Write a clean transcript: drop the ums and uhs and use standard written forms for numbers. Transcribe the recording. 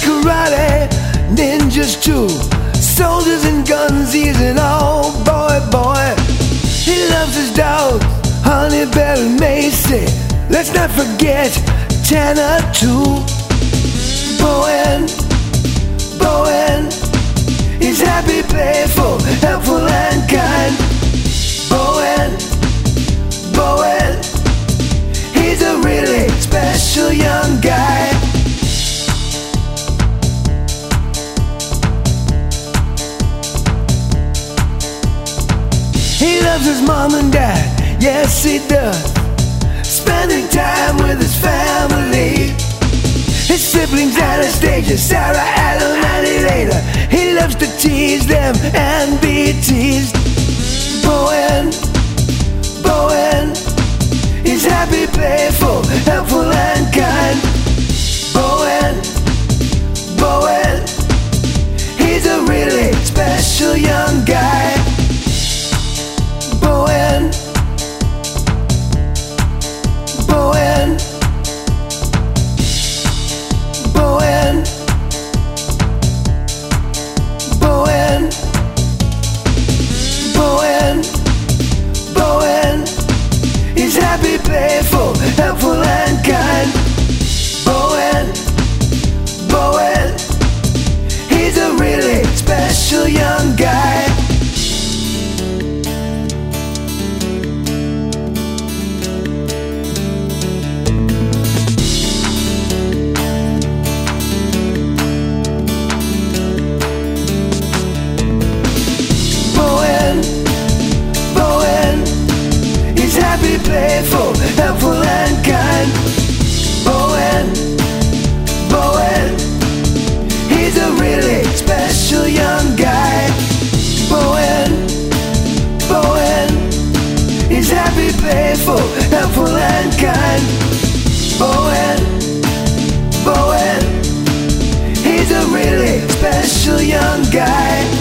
karate, ninjas too, soldiers and guns, he's an old boy. He loves his dogs, Honey Bear and Macy. Let's not forget Tanner too. Bowen, he's happy, playful, helpful and kind. Bowen, he's a really special young guy. He loves his mom and dad, yes he does, spending time with his family. His siblings Anastasia, Sarah, Adam and Elena. He loves to tease them and be teased. Bowen, he's happy, playful, helpful and kind. Bowen, he's a really special young guy. Bowen, he's happy, playful, helpful and kind. Bowen, he's a really special young guy. Happy, playful, helpful and kind. Bowen, he's a really special young guy. Bowen, he's happy, playful, helpful and kind. Bowen, he's a really special young guy.